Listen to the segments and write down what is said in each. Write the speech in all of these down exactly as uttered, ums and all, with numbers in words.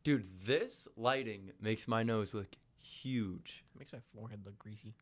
Dude, this lighting makes my nose look huge. It makes my forehead look greasy.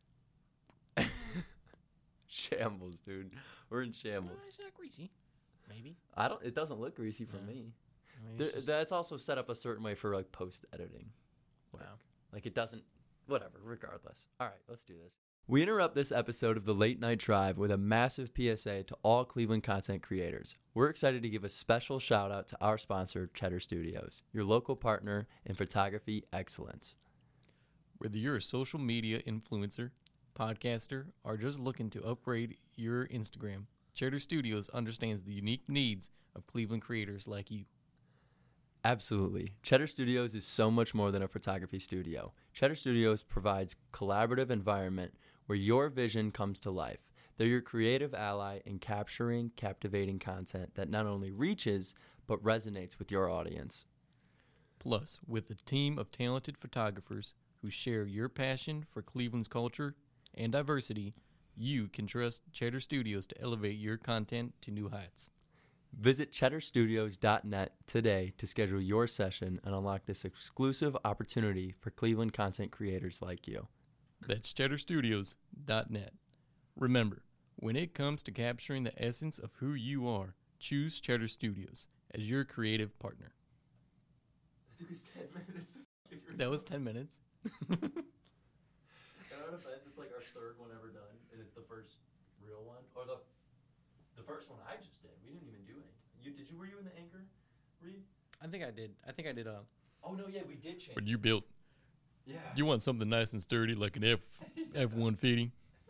Shambles, dude. We're in shambles. No, it's not greasy. Maybe. I don't. It doesn't look greasy for No. me. Maybe Th- it's just- that's also set up a certain way for like post editing. wow. Like it doesn't. Whatever. Regardless. All right. Let's do this. We interrupt this episode of the Late Night Drive with a massive P S A to all Cleveland content creators. We're excited to give a special shout out to our sponsor, Cheddar Studios, your local partner in photography excellence. Whether you're a social media influencer, podcaster, or just looking to upgrade your Instagram, Cheddar Studios understands the unique needs of Cleveland creators like you. Absolutely. Cheddar Studios is so much more than a photography studio. Cheddar Studios provides collaborative environment where your vision comes to life. They're your creative ally in capturing captivating content that not only reaches but resonates with your audience. Plus, with a team of talented photographers who share your passion for Cleveland's culture and diversity, you can trust Cheddar Studios to elevate your content to new heights. Visit cheddar studios dot net today to schedule your session and unlock this exclusive opportunity for Cleveland content creators like you. That's cheddar studios dot net. Remember, when it comes to capturing the essence of who you are, choose Cheddar Studios as your creative partner. It took us ten minutes. That was ten minutes. In our defense, it's like our third one ever done, and it's the first real one, or the the first one I just did. We didn't even do it. You did you? Were you in the anchor read? I think I did. I think I did. Uh, Oh no, yeah, we did change. when you built, Yeah. you want something nice and sturdy like an F F one fifty.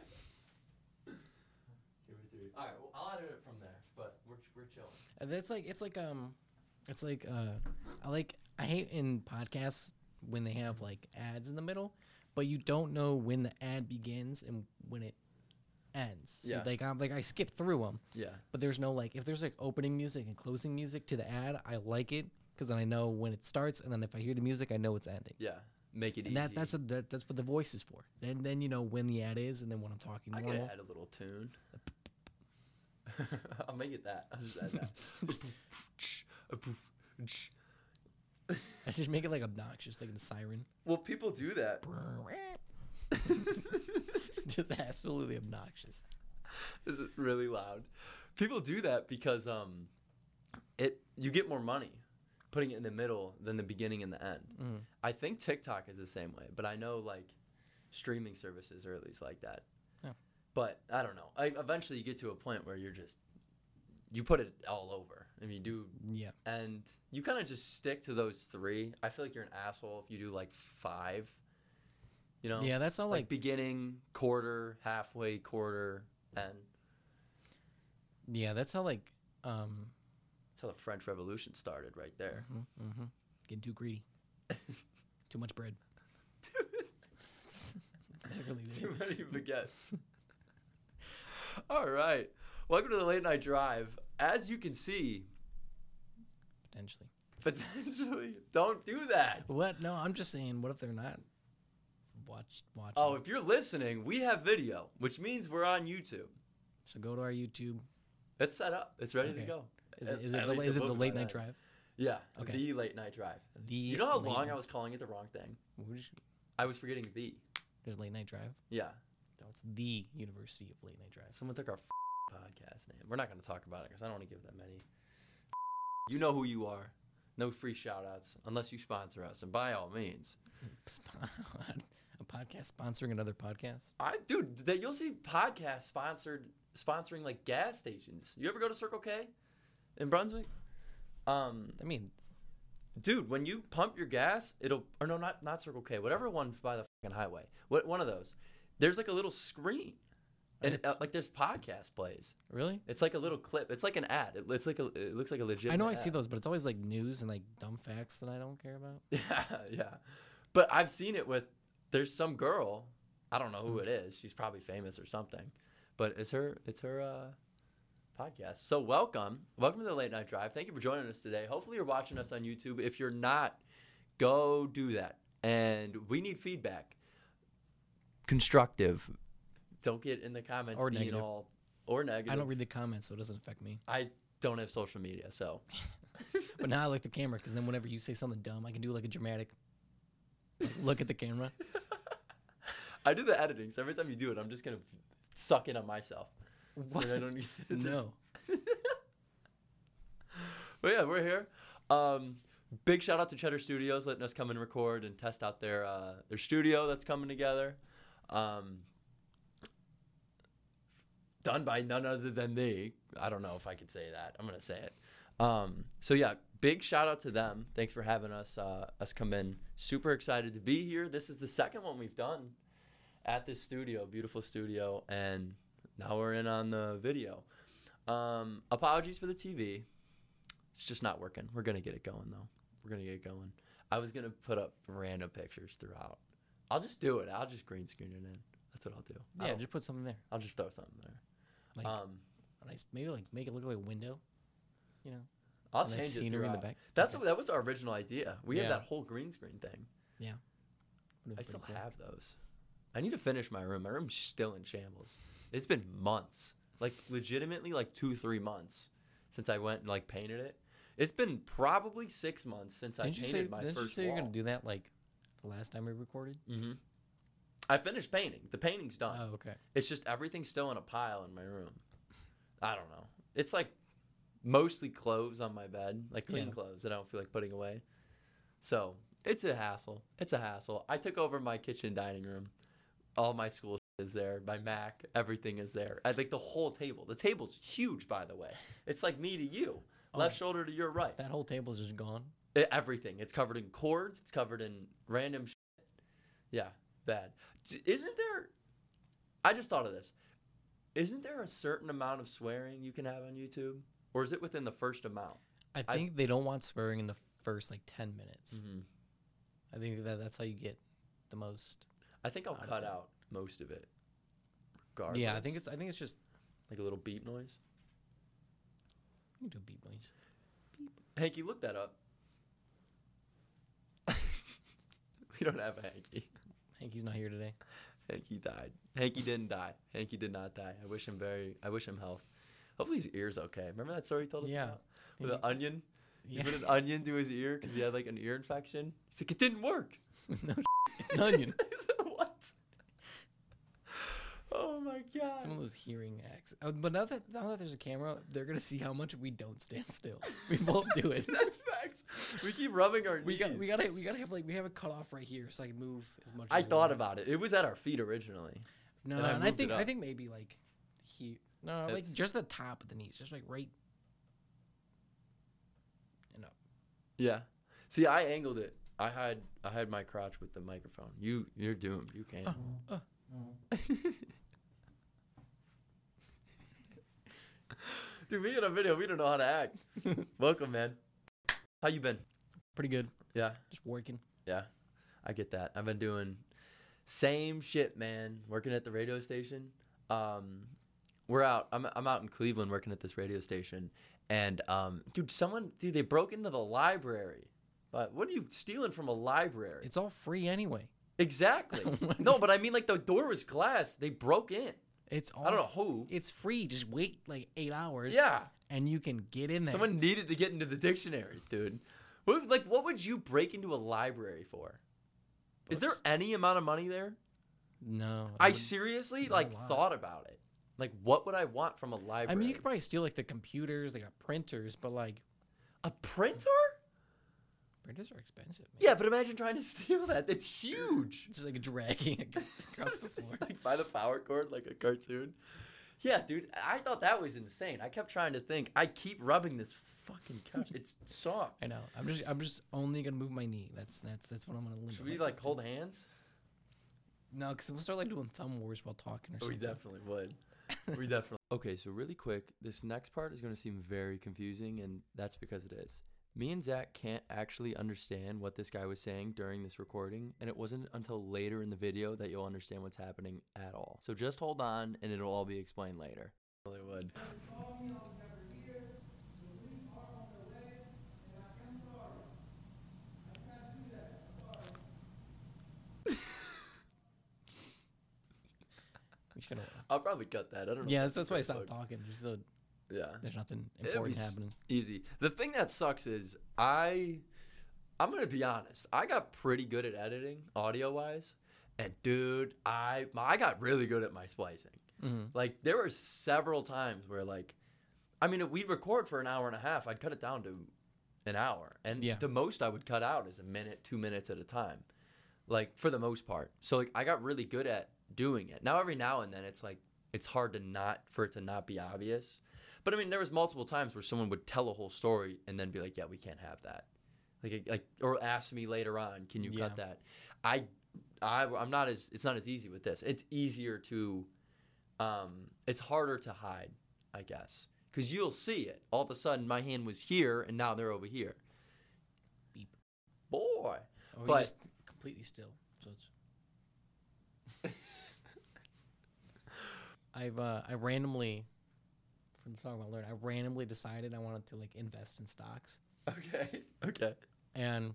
All right, well, I'll edit it from there, but we're we're chilling. And that's like it's like um, it's like uh, I like I hate in podcasts when they have like ads in the middle, but you don't know when the ad begins and when it ends. So Yeah. like I'm like I skip through them. Yeah. But there's no like if there's like opening music and closing music to the ad, I like it because then I know when it starts, and then if I hear the music, I know it's ending. Yeah. Make it And easy. that that's what that, that's what the voice is for. Then then you know when the ad is, and then when I'm talking I could normal. add a little tune. I'll make it that. I'll just add that. Just- I just make it like obnoxious, like the siren. Well, people do that. Just absolutely obnoxious. Is it really loud? People do that because um, it you get more money putting it in the middle than the beginning and the end. Mm. I think TikTok is the same way, but I know like streaming services are at least like that. Yeah. But I don't know. I, eventually, you get to a point where you're just you put it all over, and you do, Yeah. and you kind of just stick to those three. I feel like you're an asshole if you do like five. You know? Yeah, that's all Like like, beginning, quarter, halfway, quarter, end. yeah, that's how like um That's how the French Revolution started, right there. mhm, mhm. Getting too greedy. Too much bread. Literally, Too dude. many baguettes. All right. Welcome to the Late Night Drive. As you can see, Potentially. potentially, don't do that. What? No, I'm just saying. What if they're not watch watching? Oh, if you're listening, we have video, which means we're on YouTube. So go to our YouTube. It's set up. It's ready to Okay. go. Is At- it, is at it, the, least is it will the be late by night then. drive? Yeah. Okay. The Late Night Drive. The You know how late long night- I was calling it the wrong thing? Which- I was forgetting the. There's late night drive. Yeah. No, it's the University of Late Night Drive. Someone took our podcast name. We're not going to talk about it because I don't want to give them any. You know who you are. No free shout outs unless you sponsor us. And by all means. Sp- a podcast sponsoring another podcast. I dude, that you'll see podcasts sponsored sponsoring like gas stations. You ever go to Circle K in Brunswick? Um, I mean, dude, when you pump your gas, it'll or no, not not Circle K, whatever one by the fucking highway. What one of those? There's like a little screen, and uh, like there's podcast plays. really? It's like a little clip. It's like an ad. It, it's like a, it looks like a legit. I know I see those, but it's always like news and like dumb facts that I don't care about. Yeah, yeah. But I've seen it with. There's some girl. I don't know who Mm. it is. She's probably famous or something. But it's her. It's her uh, podcast. So welcome, welcome to the Late Night Drive. Thank you for joining us today. Hopefully you're watching us on YouTube. If you're not, go do that. And we need feedback. Constructive. Don't get in the comments Or being negative. all or negative. I don't read the comments, so it doesn't affect me. I don't have social media, so But now I like the camera because then whenever you say something dumb, I can do like a dramatic like, look at the camera. I do the editing, so every time you do it, I'm just gonna suck in on myself. What? So I don't need this. No. But yeah, we're here. Um, big shout out to Cheddar Studios letting us come and record and test out their uh, their studio that's coming together. Um, done by none other than me. I don't know if I could say that. I'm gonna say it. Um, so yeah, big shout out to them. Thanks for having us uh, us come in. Super excited to be here. This is the second one we've done at this studio, beautiful studio, and now we're in on the video. Um, apologies for the T V. It's just not working. We're gonna get it going though. We're gonna get it going. I was gonna put up random pictures throughout. I'll just do it. I'll just green screen it in. That's what I'll do. Yeah, I'll, just put something there. I'll just throw something there. Like um, a nice, maybe like make it look like a window. You know. I'll a nice change it scenery in the throughout. back. That's Okay. what, that was our original idea. We Yeah. had that whole green screen thing. Yeah. I still have those. I need to finish my room. My room's still in shambles. It's been months, like legitimately like two, three months since I went and like painted it. It's been probably six months since Didn't I you painted say? my Didn't first you say wall. you're gonna do that like the last time we recorded? Mm-hmm. I finished painting. The painting's done. Oh, okay. It's just everything's still in a pile in my room. I don't know. It's like mostly clothes on my bed, like clean Yeah. clothes that I don't feel like putting away. So it's a hassle. It's a hassle. I took over my kitchen dining room. All my school shit is there. My Mac, everything is there. I like the whole table. The table's huge, by the way. It's like me to you, Oh. left shoulder to your right. That whole table's just gone. It- everything. It's covered in cords. It's covered in random shit. Yeah, bad. D- Isn't there? I just thought of this. Isn't there a certain amount of swearing you can have on YouTube, or is it within the first amount? I I- think they don't want swearing in the first like ten minutes. Mm-hmm. I think that that's how you get the most. I think I'll Out of cut it. out most of it. Regardless. Yeah, I think it's. I think it's just. like a little beep noise. You can do a beep noise. Hanky, look that up. We don't have a Hanky. Hanky's not here today. Hanky died. Hanky didn't die. Hanky did not die. I wish him very. I wish him health. Hopefully his ear's okay. Remember that story you told us Yeah. about? With an onion. He Yeah. put an onion to his ear because he had like an ear infection. He's like, it didn't work. No, it's an onion. What? Oh my god. Some of those hearing acts. Oh, but now that now that there's a camera, they're gonna see how much we don't stand still. We both do it. That's facts. We keep rubbing our We knees. got we gotta we gotta have like we have it cut off right here so I can move as much. I as we thought want. about it. It was at our feet originally. No, and I and I moved think it I up. think maybe like here. No, like It's- just the top of the knees, just like right. And up. Yeah. See, I angled it. I had I had my crotch with the microphone. You you're doomed. You can't. Uh, uh. Dude, we in a video. We don't know how to act. Welcome, man. How you been? Pretty good. Yeah. Just working. Yeah. I get that. I've been doing same shit, man. Working at the radio station. Um, we're out. I'm I'm out in Cleveland working at this radio station, and um, dude, someone, dude, they broke into the library. But what are you stealing from a library? It's all free anyway. Exactly. No, but I mean, like the door was glass. They broke in. It's all. I don't know who. It's free. Just wait like eight hours. Yeah. And you can get in there. Someone needed to get into the dictionaries, dude. What, like, what would you break into a library for? Is there Books. any amount of money there? No. I would- seriously, not a like, lot. thought about it. Like, what would I want from a library? I mean, you could probably steal like the computers. They got printers, but like A printer? printers are expensive. Man. Yeah, but imagine trying to steal that. It's huge. Just like dragging it across the floor. Like, by the power cord, like a cartoon. Yeah, dude, I thought that was insane. I kept trying to think. I keep rubbing this fucking couch. It's soft. I know. I'm just. I'm just only gonna move my knee. That's that's that's what I'm gonna limit. Should we, myself like, to. hold hands? No, because we'll start like doing thumb wars while talking or We something. definitely would. We definitely. Okay, so really quick, this next part is going to seem very confusing, and that's because it is. Me and Zach can't actually understand what this guy was saying during this recording, and it wasn't until later in the video that you'll understand what's happening at all. So just hold on, and it'll all be explained later. Really would. We should gonna. I'll probably cut that. I don't know. Yeah, if that's, that's why I very stopped fun. talking. Just so Yeah. There's nothing It'd be important s- happening. Easy. The thing that sucks is I, I'm gonna be honest. I got pretty good at editing, audio wise, and dude, I I got really good at my splicing. Mm-hmm. Like there were several times where like, I mean, we'd record for an hour and a half. I'd cut it down to an hour, and Yeah. the most I would cut out is a minute, two minutes at a time, like for the most part. So like I got really good at doing it. Now every now and then it's like it's hard to not for it to not be obvious. But I mean, there was multiple times where someone would tell a whole story and then be like, "Yeah, we can't have that," like, like, or ask me later on, "Can you Yeah. cut that?" I, I, I'm not as. It's not as easy with this. It's easier to, um, it's harder to hide, I guess, because you'll see it. All of a sudden, my hand was here and now they're over here. Beep. Boy, Or But- you're just completely still. So it's. I've uh, I randomly, from talking about learn, I randomly decided I wanted to like invest in stocks, okay, okay. and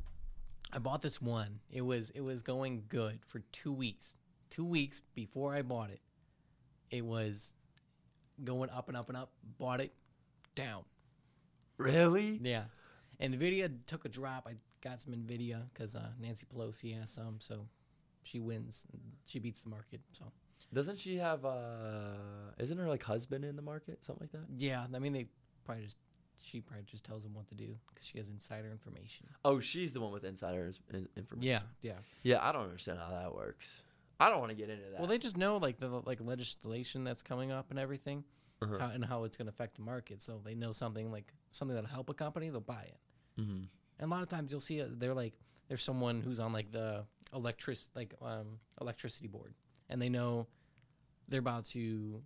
I bought this one. It was it was going good for two weeks. Two weeks before I bought it, it was going up and up and up. Bought it, down. Really? Yeah, and Nvidia took a drop. I got some Nvidia because uh, Nancy Pelosi has some, so she wins. She beats the market. So Doesn't she have? uh Isn't her like husband in the market, something like that? yeah, I mean they probably just she probably just tells them what to do because she has insider information. Oh, she's the one with insiders in- information. Yeah, yeah. Yeah, I don't understand how that works. I don't want to get into that. Well, they just know like the like legislation that's coming up and everything, Uh-huh. how, and how it's going to affect the market. So they know something like something that'll help a company, they'll buy it. Mhm. And a lot of times you'll see it, they're like there's someone who's on like the electric like um electricity board, and they know they're about to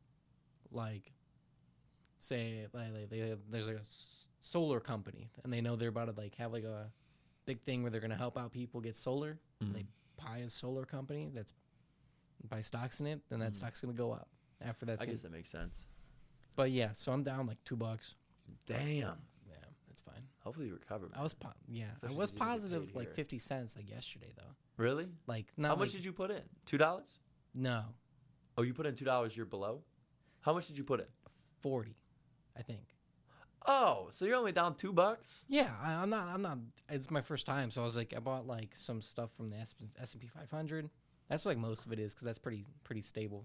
like say like they, they there's like a s- solar company, and they know they're about to like have like a big thing where they're going to help out people get solar. And they Mhm. buy a solar company that's buy stocks in it, then that Mhm. stock's going to go up after that's I gonna, guess that makes sense. but yeah, so I'm down like two bucks. Damn. Yeah, that's fine. Hopefully you recover. I was po- yeah, Especially I was 'cause you didn't get positive paid like here. fifty cents like yesterday though. Really? Like not How much like, did you put in? Two dollars? no, Oh, you put in two dollars. You're below. How much did you put in? forty, I think. Oh, so you're only down two bucks. Yeah, I, I'm not. I'm not. It's my first time, so I was like, I bought like some stuff from the S and P five hundred. That's what, like most of it is because that's pretty pretty stable.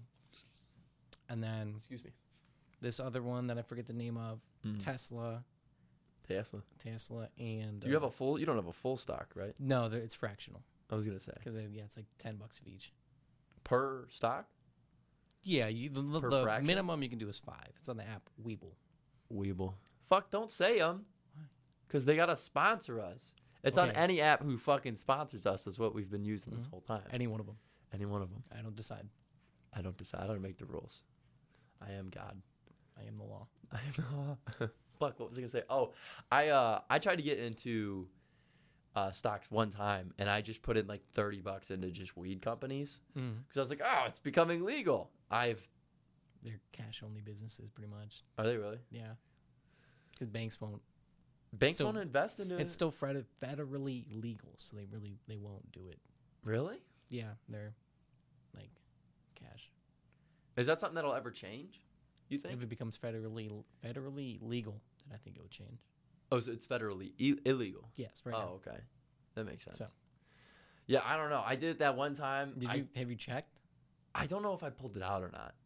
And then Excuse me. this other one that I forget the name of, Mm. Tesla, Tesla. Tesla, and Do you have uh, a full? You don't have a full stock, right? no? they're- It's fractional I was gonna say because yeah, it's like ten bucks of each. per stock. Yeah, you the, the, Per the fraction? minimum you can do is five. It's on the app Weeble. Weeble. Fuck, don't say them. Because they got to sponsor us. It's on Okay. any app who fucking sponsors us, is what we've been using this Mhm. whole time. Any one of them. Any one of them. I don't decide. I don't decide. I don't make the rules. I am God. I am the law. I am the law. Fuck, what was I going to say? Oh, I uh, I tried to get into uh, stocks one time, and I just put in like thirty bucks into just weed companies. Mm. Because I was like, oh, it's becoming legal. I've. They're cash only businesses, pretty much. Are they really? Yeah, because banks won't. Banks Still- won't invest into It's still fed- federally legal, so they really they won't do it. Really? Yeah, they're like cash. Is that something that'll ever change? You think? If it becomes federally federally legal, then I think it would change. Oh, so it's federally I- illegal. Yes, right. Oh, okay. That makes sense. So- Yeah, I don't know. I did it that one time. now. Did I, you have you checked? I don't know if I pulled it out or not.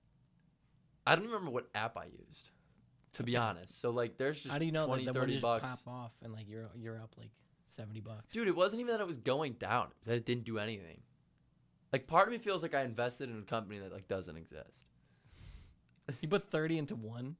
I don't remember what app I used, to be Okay. honest. So, like, there's just How do you know twenty, that the one thirty just bucks. pop off and like you're you're up like seventy bucks? Dude, it wasn't even that it was going down. It was that it didn't do anything. Like, part of me feels like I invested in a company that, like, doesn't exist. You put thirty into one.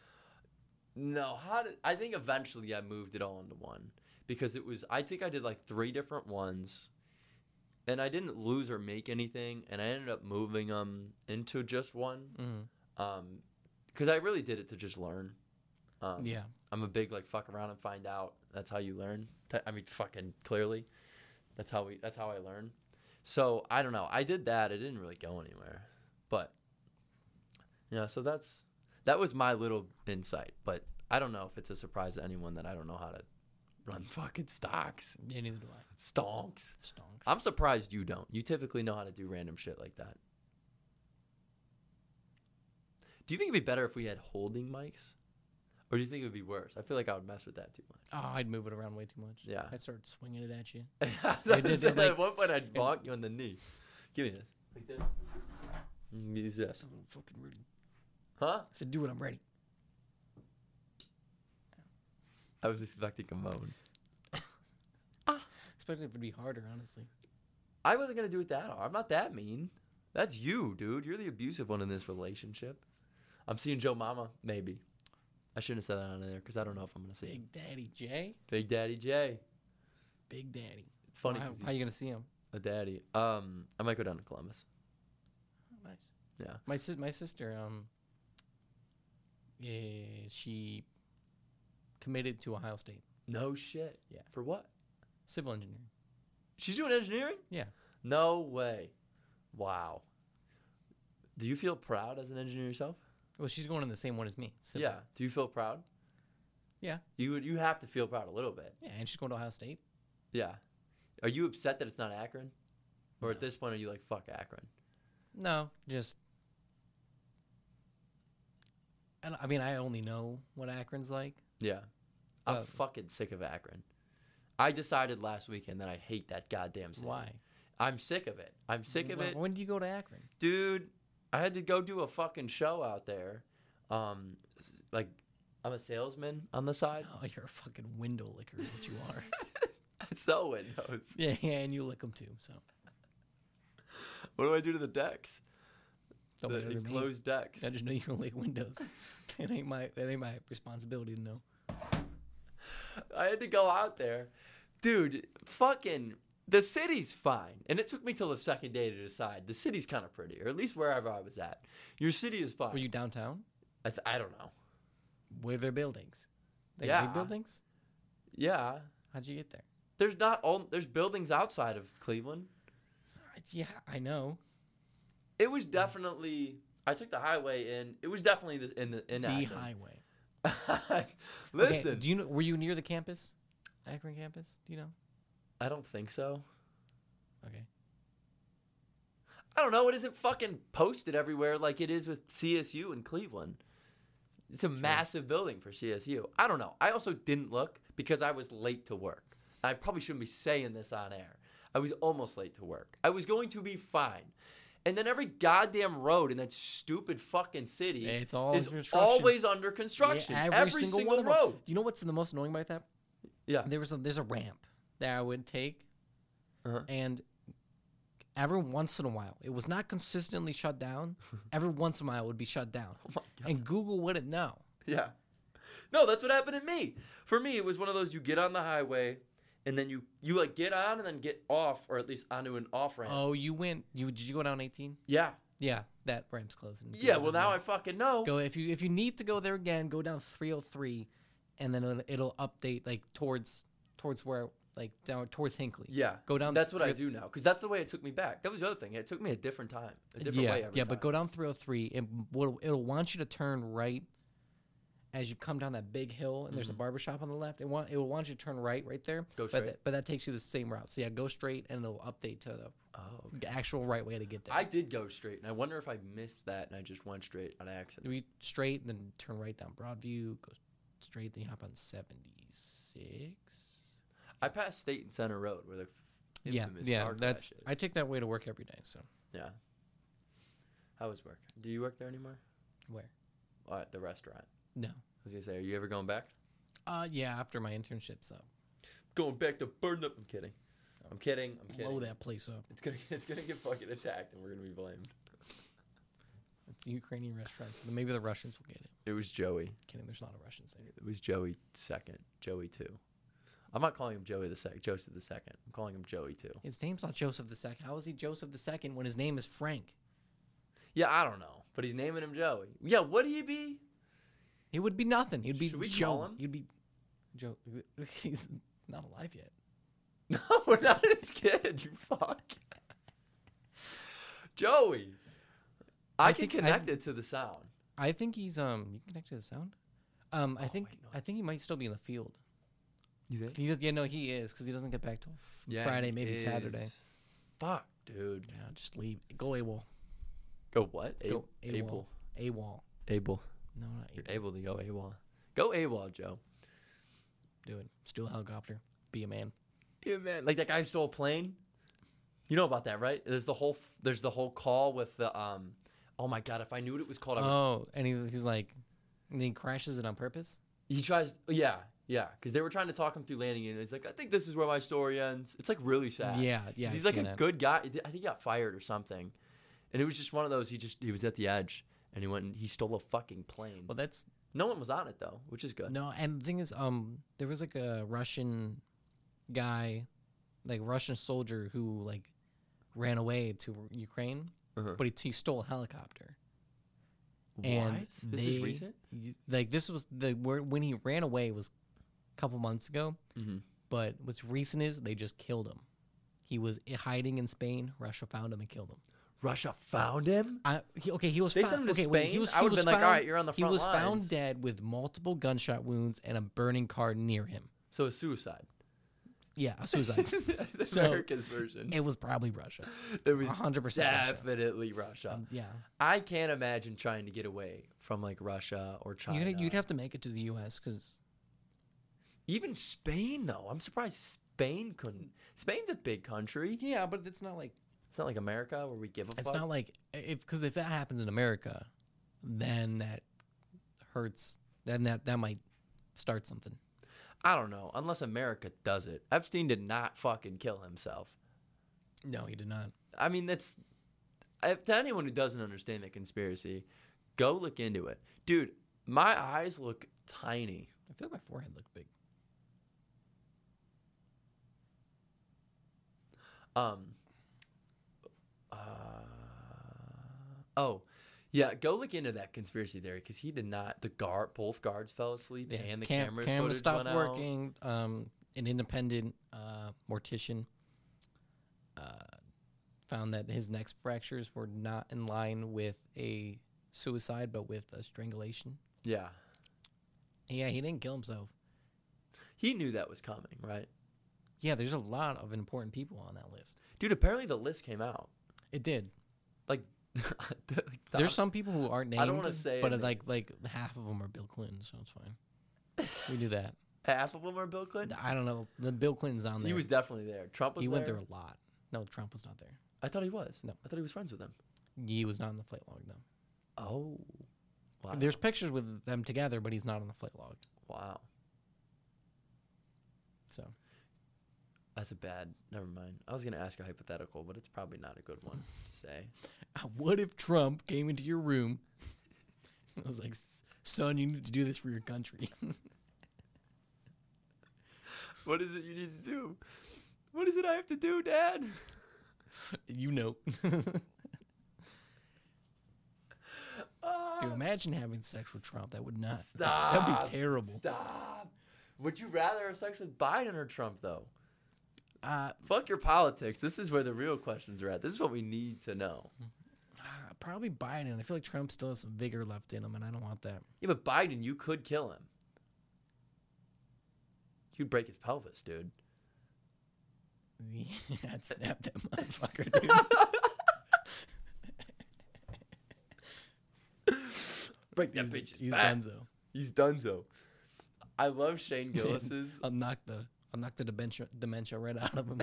No, how did I think eventually I moved it all into one because it was I think I did like three different ones, and I didn't lose or make anything, and I ended up moving them into just one, Mm-hmm. um, because I really did it to just learn. Um, Yeah. I'm a big like fuck around and find out. That's how you learn. Th- I mean, fucking clearly, that's how we. That's how I learn. So I don't know. I did that. It didn't really go anywhere, but yeah. So that's that was my little insight. But I don't know if it's a surprise to anyone that I don't know how to run fucking stocks. Yeah, neither do I. Stonks. Stonks. I'm surprised you don't. You typically know how to do random shit like that. Do you think it'd be better if we had holding mics? Or do you think it would be worse? I feel like I would mess with that too much. Oh, I'd move it around way too much. Yeah. I'd start swinging it at you. I did- said, like- at one point, I'd bonk you on the knee. Give me this. Like this. Mm, Use this. I'm fucking ready. Huh? I said, do it. I'm ready. I was expecting a moan. Expecting it to be harder, honestly. I wasn't going to do it that hard. I'm not that mean. That's you, dude. You're the abusive one in this relationship. I'm seeing Joe Mama, maybe. I shouldn't have said that on there because I don't know if I'm going to see him. Big Daddy J. Big Daddy J. Big Daddy. It's funny. How, 'cause how he's you gonna see him? a daddy. Um, I might go down to Columbus. Oh, nice. Yeah. My sis, my sister, um, yeah, she committed to Ohio State. No shit. Yeah. For what? Civil engineering. She's doing engineering? Yeah. No way. Wow. Do you feel proud as an engineer yourself? Well, she's going in the same one as me. Civil. Yeah. Do you feel proud? Yeah. You would. You have to feel proud a little bit. Yeah, and she's going to Ohio State. Yeah. Are you upset that it's not Akron? Or at No. this point, are you like, fuck Akron? No, just. I, don't- I mean, I only know what Akron's like. Yeah. I'm Uh, fucking sick of Akron. I decided last weekend that I hate that goddamn city. Why? I'm sick of it. I'm sick of Wh- it. When did you go to Akron? Dude, I had to go do a fucking show out there. Um, s- like, I'm a salesman on the side. Oh, you're a fucking window licker, is what you are. I sell windows. yeah, yeah, and you lick them too. So What do I do to the decks? don't The matter to me. enclosed decks. I just know you can lick windows. It ain't my that ain't my responsibility to know. I had to go out there. Dude, fucking, the city's fine. And it took me till the second day to decide. The city's kind of pretty, or at least wherever I was at. Your city is fine. Were you downtown? I, th- I don't know. Were there buildings? They Yeah. big buildings? Yeah. How'd you get there? There's not all, there's buildings outside of Cleveland. Yeah, I know. It was definitely, I took the highway in. It was definitely the, in the, in The Akron. highway. Listen. Okay, do you know? Were you near the campus? Akron campus? Do you know? I don't think so. Okay. I don't know. It isn't fucking posted everywhere like it is with C S U in Cleveland. It's a massive building for C S U. I don't know. I also didn't look because I was late to work. I probably shouldn't be saying this on air. I was almost late to work. I was going to be fine. And then every goddamn road in that stupid fucking city It's all is under construction. always under construction. Yeah, every, single, one of them. road. You know what's the most annoying about that? Yeah. There was a there's a ramp that I would take, Uh-huh. and every once in a while, it was not consistently shut down. Every once in a while, it would be shut down, Oh my God. and Google wouldn't know. Yeah. No, that's what happened to me. For me, it was one of those you get on the highway and then you you like get on and then get off, or at least onto an off ramp. Oh, you went. You did you go down eighteen? Yeah. Yeah, that ramp's closed. and Yeah, Google well doesn't now know. I fucking know. go if you if you need to go there again, go down three oh three, and then it'll, it'll update like towards towards where like down towards Hinkley. Yeah. Go down. That's what I three- do now, because that's the way it took me back. That was the other thing. It took me a different time, a different yeah, way every yeah, time. but go down three oh three, and what it'll want you to turn right as you come down that big hill, and there's a barber shop on the left. It want it will want you to turn right, right there. Go But straight. that, but that takes you the same route. So yeah, go straight, and it'll update to the Oh. actual right way to get there. I did go straight, and I wonder if I missed that and I just went straight on accident. We straight, and then turn right down Broadview. Go straight, then you hop on seventy-six. I passed State and Center Road where the Yeah, infamous yeah. car That's crash is. I take that way to work every day. So Yeah. How was work? Do you work there anymore? where? Oh, at the restaurant. No. I was gonna say, are you ever going back? Uh, yeah. After my internship, so Going back to burn up. I'm kidding. I'm kidding. I'm kidding. blow that place up. It's gonna it's gonna get fucking attacked, and we're gonna be blamed. It's a Ukrainian restaurant, so maybe the Russians will get it. It was Joey. Kidding. There's not a Russians there. It was Joey second. Joey two. I'm not calling him Joey the second. Joseph the second. I'm calling him Joey two. His name's not Joseph the Second. How is he Joseph the Second when his name is Frank? Yeah, I don't know, but he's naming him Joey. Yeah, would he be? He would be nothing. He'd be Should we Joe. call him? He'd be Joe. He's not alive yet. No, we're not his kid. You fuck. Joey. I, I can think connect I- it to the sound. I think he's um. You can connect to the sound. Um, I Oh, think wait, no. I think he might still be in the field. You think? He does, yeah, no, he is because he doesn't get back till f- Yeah, Friday, he maybe is. Saturday. Fuck, dude. Yeah, just leave. Go AWOL. Go what? A- Go AWOL. April. AWOL. Able. No, not You're able. able to go AWOL. Go AWOL, Joe. Do it. Steal a helicopter. Be a man. Yeah, man. Like that guy who stole a plane. You know about that, right? There's the whole. There's the whole call with the. Um. Oh my God! If I knew what it was called, I would. Oh, and he, he's like, and he crashes it on purpose. He tries. Yeah, yeah. Because they were trying to talk him through landing, and he's like, "I think this is where my story ends." It's like really sad. Yeah, yeah. 'Cause I've He's like a seen that. good guy. I think he got fired or something, and it was just one of those. He just he was at the edge, and he went and he stole a fucking plane. Well, that's No one was on it though, which is good. no. And the thing is, um, there was like a Russian guy, like Russian soldier who like ran away to Ukraine, Uh-huh. but he, he stole a helicopter. What? And This they, is recent. y- Like this was the where when he ran away was a couple months ago. Mm-hmm. But what's recent is they just killed him. He was i- hiding in Spain. Russia found him and killed him. Russia found him. I, he, okay, he was They found. sent him to okay, wait, Spain? he was. I he would've was been like, found, "All right, you're on the He front was lines." found dead with multiple gunshot wounds and a burning car near him. So it's suicide. Yeah, a suicide. the So, America's version. It was probably Russia. It was A hundred percent Russia. definitely Russia. Um, yeah, I can't imagine trying to get away from like Russia or China. you'd, you'd have to make it to the U S because Even Spain though. I'm surprised Spain couldn't. Spain's a big country. yeah, but it's not like It's not like America where we give a it's fuck. not like if because if that happens in America, then that hurts. Then that that might start something. I don't know. Unless America does it. Epstein did not fucking kill himself. No, he did not. I mean, that's if, to anyone who doesn't understand the conspiracy, go look into it, dude. My eyes look tiny. I feel like my forehead looked big. Um. Uh, oh, yeah. Go look into that conspiracy theory because he did not. The guard, both guards fell asleep, Yeah, and the cam- camera camera footage stopped went out. working. Um, an independent uh, mortician uh, found that his neck fractures were not in line with a suicide, but with a strangulation. Yeah, Yeah, he didn't kill himself. he knew that was coming, right? Yeah, there's a lot of important people on that list. Dude, apparently the list came out. It did. Like, There's some people who aren't named, I don't wanna say but a uh, name. like like half of them are Bill Clinton, so it's fine. We knew that. half of them are Bill Clinton. I don't know. The Bill Clinton's on there. He was definitely there. Trump was he there. went there a lot. No, Trump was not there. I thought he was. No. I thought he was friends with him. He was not on the flight log though. Oh, wow. There's pictures with them together, but he's not on the flight log. wow. So That's a bad. Never mind. I was gonna ask a hypothetical, but it's probably not a good one to say. what if Trump came into your room and was like, son, you need to do this for your country? What is it you need to do? What is it I have to do, Dad? You know. Ah, Dude, imagine having sex with Trump. That would not. stop. That'd be terrible. Stop. Would you rather have sex with Biden or Trump, though? Uh, Fuck your politics. This is where the real questions are at. This is what we need to know. probably Biden. I feel like Trump still has some vigor left in him, and I don't want that. Yeah, but Biden, you could kill him. You'd break his pelvis, dude. I'd snap that motherfucker, dude. Break that he's bitch's he's back. donezo. He's donezo. I love Shane Gillis's. I'll knock the I'll knock the dementia dementia right out of him.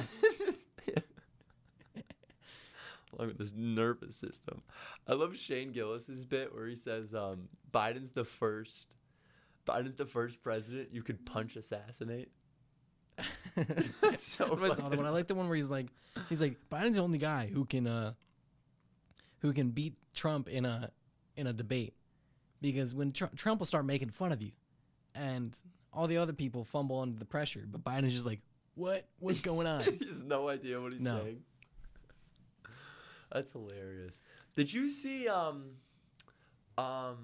Along with his nervous system. I love Shane Gillis's bit where he says um, Biden's the first Biden's the first president you could punch assassinate. That's so I saw that funny. one. I like the one where he's like he's like Biden's the only guy who can uh who can beat Trump in a in a debate. Because when Tr- Trump will start making fun of you and all the other people fumble under the pressure, but Biden's just like, "What? What's going on?" He has no idea what he's No. saying. That's hilarious. Did you see um um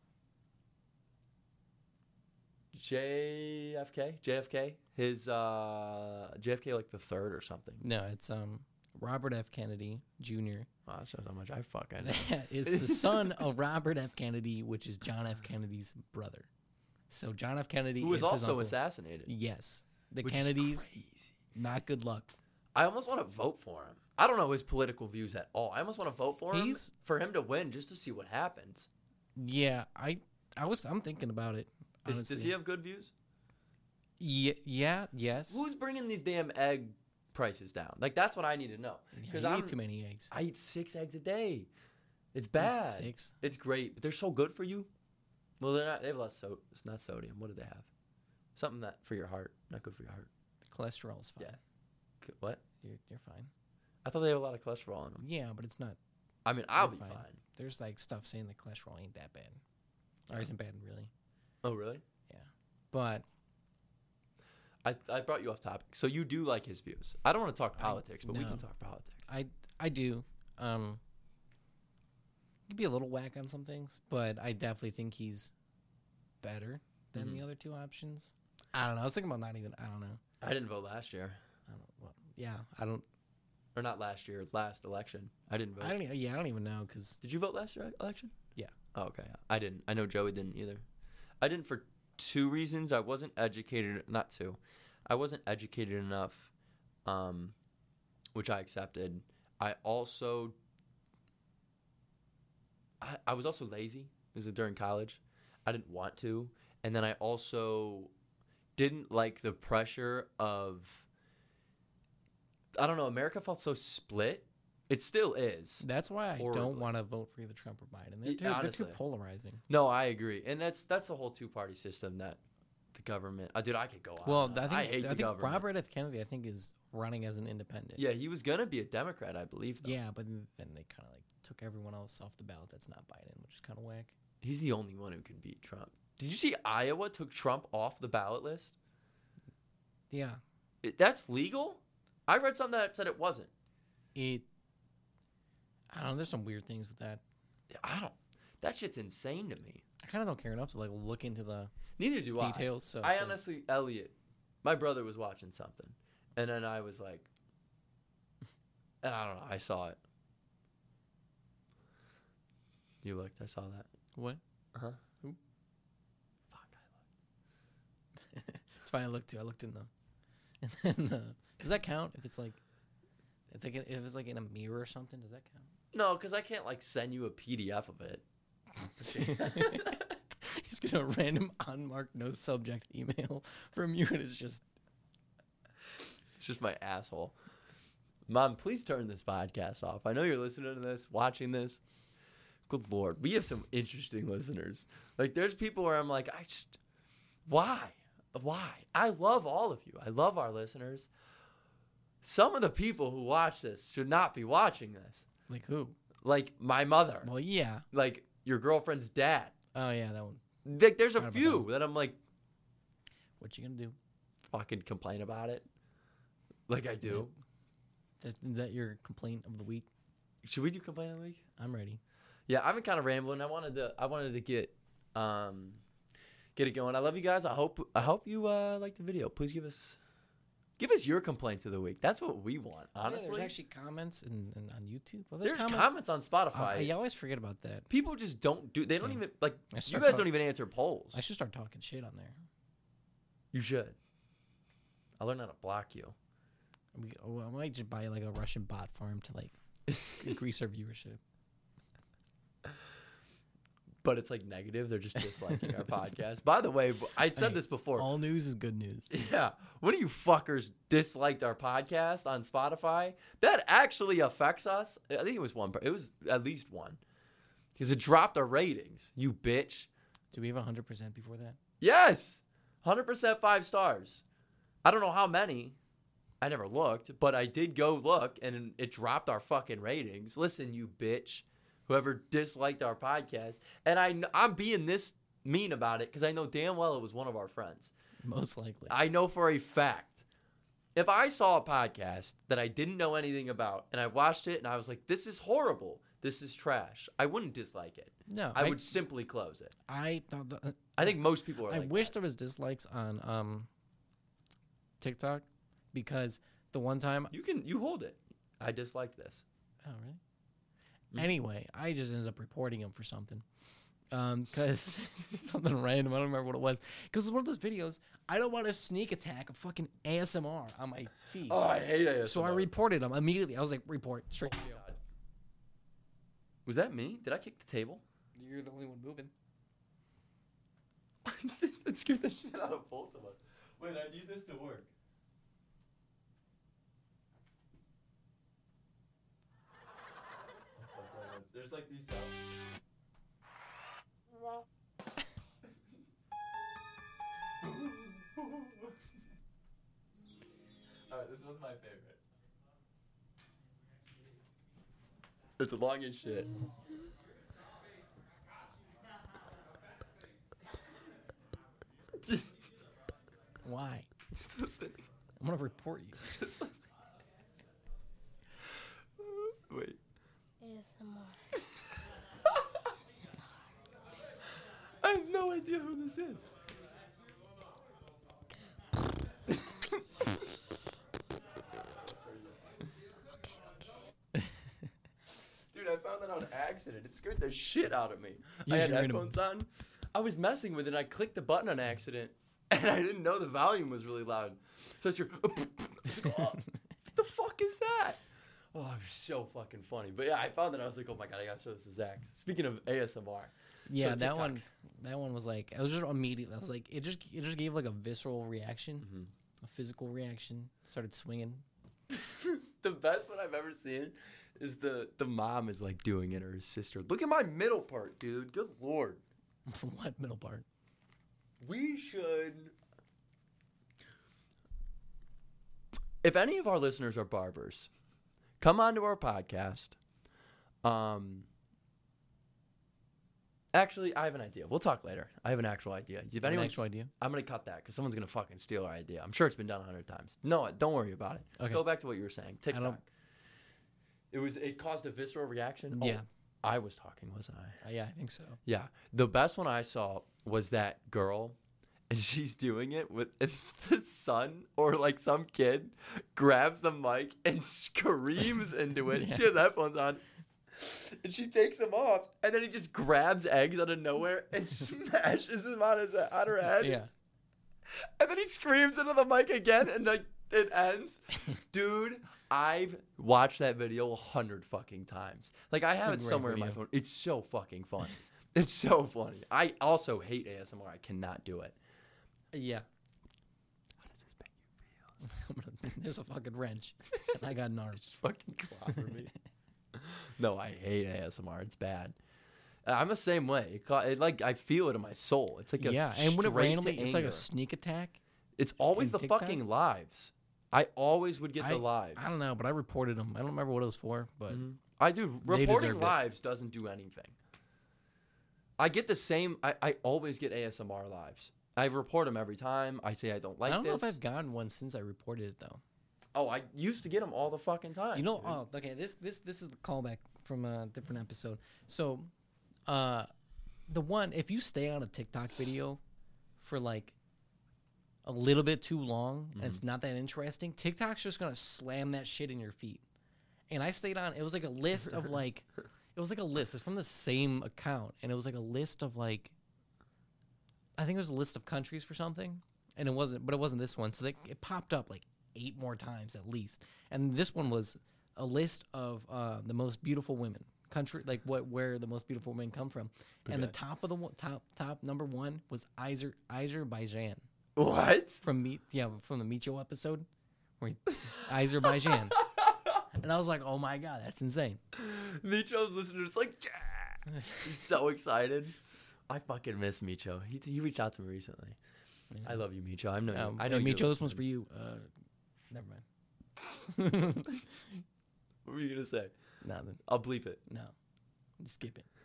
J F K? J F K? His uh J F K like the third or something. No, it's um Robert F. Kennedy Junior Wow, that shows how much I fucking is the son of Robert F. Kennedy, which is John F. Kennedy's brother. So John F. Kennedy who was is his also uncle. assassinated. Yes, the Which is Kennedys. crazy. Not good luck. I almost want to vote for him. I don't know his political views at all. I almost want to vote for him He's- for him to win just to see what happens. Yeah, I I was I'm thinking about it. Is, Honestly. does he have good views? Yeah, yeah, yes. Who's bringing these damn egg prices down? Like, that's what I need to know. Because I I eat too many eggs. I eat six eggs a day. It's bad. Six. It's great, but they're so good for you. Well, they're not. They have less so. It's not sodium. What do they have? Something that for your heart. Not good for your heart. Cholesterol is fine. Yeah. C- What? You're, you're fine. I thought they have a lot of cholesterol in them. Yeah, but it's not. I mean, I'll You're be fine. fine. There's like stuff saying that cholesterol ain't that bad, or isn't bad really. Oh, really? But I I brought you off topic. So you do like his views. I don't want to talk politics, but we no. can talk politics. I I do. Um, he'd be a little whack on some things, but I definitely think he's better than Mhm. the other two options. I don't know. I was thinking about not even. I don't know. I didn't vote last year. I don't. Well, yeah. I don't. Or not last year, last election. I didn't vote. I don't. e- Yeah. I don't even know because Did you vote last year election? Yeah. Oh, okay. I didn't. I know Joey didn't either. I didn't for two reasons. I wasn't educated. Not two. I wasn't educated enough, um, which I accepted. I also. I, I was also lazy. It was during college. I didn't want to, and then I also didn't like the pressure of. I don't know. America felt so split. It still is. that's why I Horribly. don't want to vote for either Trump or Biden. They're Y- too, they're honestly. too polarizing. No, I agree, and that's that's the whole two party system that the government. Uh, dude, I could go on. Well, and I on. think I hate I the think government. Robert F. Kennedy I think is running as an independent. Yeah, he was gonna be a Democrat, I believe. Though. Yeah, but then they kind of like took everyone else off the ballot. That's not Biden, which is kind of whack. He's the only one who can beat Trump. Did you see Iowa took Trump off the ballot list? Yeah, It, that's legal. I read something that said it wasn't. it. I don't know. There's some weird things with that. I don't. That shit's insane to me. I kind of don't care enough to like look into the Neither do I. details. So I it's like- honestly, Elliot, my brother was watching something, and then I was like, and I don't know. I saw it. You looked. I saw that. what? Uh huh. Who? Fuck. I looked. It's fine. I looked too. I looked in the. And then the does that count if it's like, it's like in- if it's like in a mirror or something? Does that count? No, because I can't like send you a P D F of it. He's gonna random unmarked no subject email from you, and it's just It's just my asshole. Mom, please turn this podcast off. I know you're listening to this, watching this. Good Lord. We have some interesting listeners. Like, there's people where I'm like, I just, why? Why? I love all of you. I love our listeners. Some of the people who watch this should not be watching this. like who? Like, my mother. Well, yeah. Like, your girlfriend's dad. Oh yeah, that one. Like, there's a Forgot about few that I'm like, What you gonna do? fucking complain about it. Like I do. That, is that your complaint of the week? Should we do complain of the week? I'm ready. Yeah, I've been kind of rambling. I wanted to. I wanted to get, um, get it going. I love you guys. I hope. I hope you uh, like the video. Please give us, give us your complaints of the week. That's what we want. Honestly, yeah, there's actually comments in, in, on YouTube. Well, there's, comments. on Uh, Spotify. I always forget about that. People just don't do. They don't Yeah. even like. I You start guys talk- don't even answer polls. I should start talking shit on there. You should. I'll learn how to block you. We, oh, I might just buy like a Russian bot farm to like increase our viewership. But it's like negative. They're just disliking our podcast. By the way, I said Hey, this before. All news is good news. Yeah. One of you fuckers disliked our podcast on Spotify. That actually affects us. I think it was one. per- It was at least one. Because it dropped our ratings. You bitch. Do we have one hundred percent before that? Yes. one hundred percent five stars. I don't know how many. I never looked. But I did go look. And it dropped our fucking ratings. Listen, you bitch. Whoever disliked our podcast. And I, kn- I'm being this mean about it. Because I know damn well it was one of our friends. Most likely. I know for a fact, if I saw a podcast that I didn't know anything about and I watched it and I was like, this is horrible, this is trash, I wouldn't dislike it. no, I, would simply close it. I thought that, I think most people are I like wish that. there was dislikes on um TikTok because the one time. You can, you hold it. I disliked this. Oh really? Mm. Anyway, I just ended up reporting him for something. Um, cause something random. I don't remember what it was. Cause it was one of those videos. I don't want to sneak attack a fucking A S M R on my feed. Oh, I hate it. so I reported him immediately. I was like, report straight to jail. Was that me? Did I kick the table? You're the only one moving. That scared the shit out of both of us. Wait, I need this to work. There's like these sounds. Alright, this one's my favorite. It's long as shit. Why? Just listen. I'm gonna report you. Just like... Wait. A S M R. I have no idea who this is. Dude, I found that on accident. It scared the shit out of me. Use I had your random- headphones on. I was messing with it and I clicked the button on accident and I didn't know the volume was really loud. So it's your I was like, oh, what the fuck is that? Oh, it was so fucking funny. But yeah, I found that I was like, oh my god, I gotta show this to Zach. Speaking of A S M R. Yeah, So that TikTok. one. That one was like, it was just immediate. I was like, it just, it just gave like a visceral reaction, Mhm. a physical reaction. Started swinging. The best one I've ever seen is the the mom is like doing it or his sister. Look at my middle part, dude. Good lord. What middle part? We should. If any of our listeners are barbers, come on to our podcast. Um. Actually, I have an idea. We'll talk later. I have an actual idea. If An anyone's, actual idea? I'm gonna cut that because someone's gonna fucking steal our idea. I'm sure it's been done a hundred times. No, don't worry about it. Okay. Go back to what you were saying. don't- TikTok. It was. It caused a visceral reaction. Yeah. Oh, I was talking, wasn't I? Uh, yeah, I think so. Yeah. The best one I saw was that girl, and she's doing it with and the son or like some kid grabs the mic and screams into it. Yeah. She has headphones on. And she takes them off, and then he just grabs eggs out of nowhere and smashes them on his on her head. Yeah. And then he screams into the mic again, and like it ends. Dude, I've watched that video a hundred fucking times. Like I have a it great somewhere in my video. phone. It's so fucking funny. It's so funny. I also hate A S M R. I cannot do it. Yeah. How does this make you feel? I'm gonna- There's a fucking wrench. And I got an arm. Just fucking clobber me. No, I hate A S M R. It's bad. I'm the same way. It, ca- it like I feel it in my soul. It's like a Yeah, and when it straight to randomly, it's like anger. a sneak attack. It's always in the TikTok? fucking lives. I always would get I, the lives. I don't know, but I reported them. I don't remember what it was for, but Mhm. I do. They Reporting deserved it. lives doesn't do anything. I get the same. I, I always get A S M R lives. I report them every time. I say I don't like I don't this. know if I've gotten one since I reported it though. Oh, I used to get them all the fucking time. You know, dude. oh, okay. This this this is the callback from a different episode. So, uh, the one if you stay on a TikTok video for like a little bit too long and it's not that interesting, TikTok's just gonna slam that shit in your feet. And I stayed on. It was like a list of like, it was like a list. It's from the same account, and it was like a list of like, I think it was a list of countries for something, and it wasn't, but it wasn't this one. So they, it popped up like eight more times at least, and this one was a list of uh, the most beautiful women country, like what where the most beautiful women come from, and the Okay. top of the one, top top number one was Azer, Azerbaijan What? from meet yeah from the Micho episode, where he, Azerbaijan, and I was like, oh my god, that's insane. Micho's listeners like, yeah. He's so excited. I fucking miss Micho. He he reached out to me recently. Yeah. I love you, Micho. I know. you- Um, I know. uh, you're Micho, this one's listening. for you. Uh, never mind. What were you gonna say? Nothing. I'll bleep it. No. Just skip it.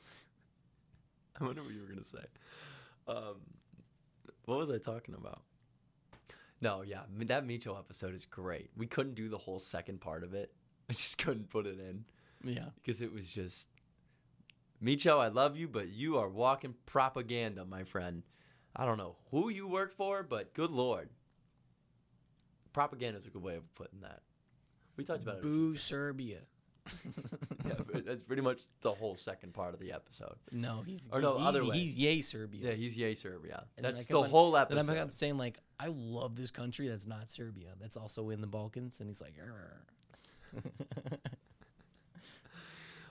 I wonder what you were gonna say. Um, what was I talking about? No, yeah, I mean, that Micho episode is great. We couldn't do the whole second part of it. I just couldn't put it in Yeah. because it was just Micho. I love you, but you are walking propaganda, my friend. I don't know who you work for, but good lord, propaganda is a good way of putting that. We talked about it. Boo Serbia. Yeah, but that's pretty much the whole second part of the episode. No, he's Or no, he's, other way. he's yay Serbia. Yeah, he's yay Serbia. And then I That's kept the on- whole Then episode. I got saying like, I love this country that's not Serbia. That's also in the Balkans, and he's like, "Arr."